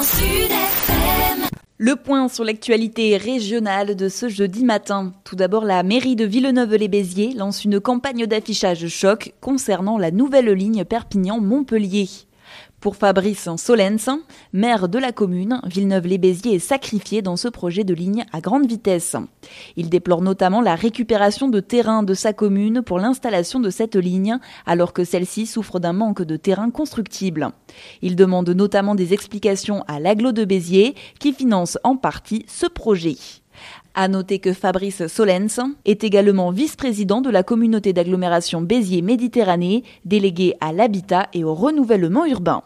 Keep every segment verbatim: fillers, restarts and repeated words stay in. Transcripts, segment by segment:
Le point sur l'actualité régionale de ce jeudi matin. Tout d'abord, la mairie de Villeneuve-les-Béziers lance une campagne d'affichage choc concernant la nouvelle ligne Perpignan-Montpellier. Pour Fabrice Solens, maire de la commune, Villeneuve-les-Béziers est sacrifié dans ce projet de ligne à grande vitesse. Il déplore notamment la récupération de terrain de sa commune pour l'installation de cette ligne, alors que celle-ci souffre d'un manque de terrain constructible. Il demande notamment des explications à l'agglo de Béziers, qui finance en partie ce projet. À noter que Fabrice Solens est également vice-président de la communauté d'agglomération Béziers-Méditerranée, délégué à l'habitat et au renouvellement urbain.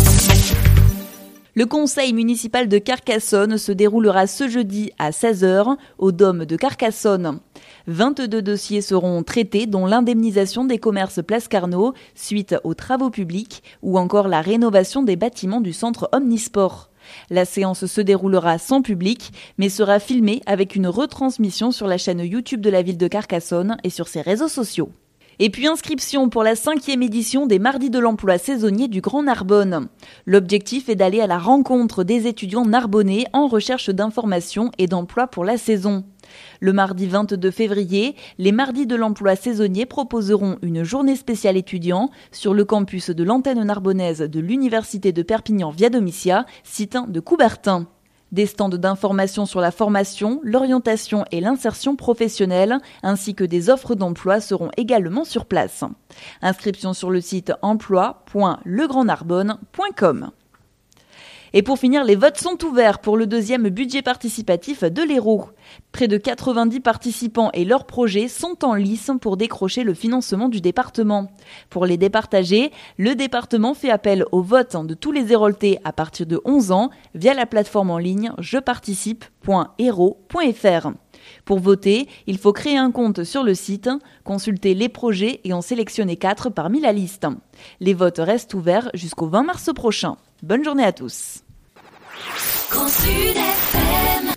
Le conseil municipal de Carcassonne se déroulera ce jeudi à seize heures au Dôme de Carcassonne. vingt-deux dossiers seront traités, dont l'indemnisation des commerces Place Carnot suite aux travaux publics ou encore la rénovation des bâtiments du centre Omnisport. La séance se déroulera sans public, mais sera filmée avec une retransmission sur la chaîne YouTube de la ville de Carcassonne et sur ses réseaux sociaux. Et puis inscription pour la cinquième édition des Mardis de l'emploi saisonnier du Grand Narbonne. L'objectif est d'aller à la rencontre des étudiants narbonnais en recherche d'informations et d'emploi pour la saison. Le mardi vingt-deux février, les Mardis de l'emploi saisonnier proposeront une journée spéciale étudiants sur le campus de l'antenne narbonnaise de l'Université de Perpignan Via Domitia, site de Coubertin. Des stands d'information sur la formation, l'orientation et l'insertion professionnelle, ainsi que des offres d'emploi seront également sur place. Inscription sur le site emploi point le grand narbonne point com. Et pour finir, les votes sont ouverts pour le deuxième budget participatif de l'Hérault. Près de quatre-vingt-dix participants et leurs projets sont en lice pour décrocher le financement du département. Pour les départager, le département fait appel au vote de tous les Héroltais à partir de onze ans via la plateforme en ligne je participe point hérault point f r. Pour voter, il faut créer un compte sur le site, consulter les projets et en sélectionner quatre parmi la liste. Les votes restent ouverts jusqu'au vingt mars prochain. Bonne journée à tous. Grand Sud F M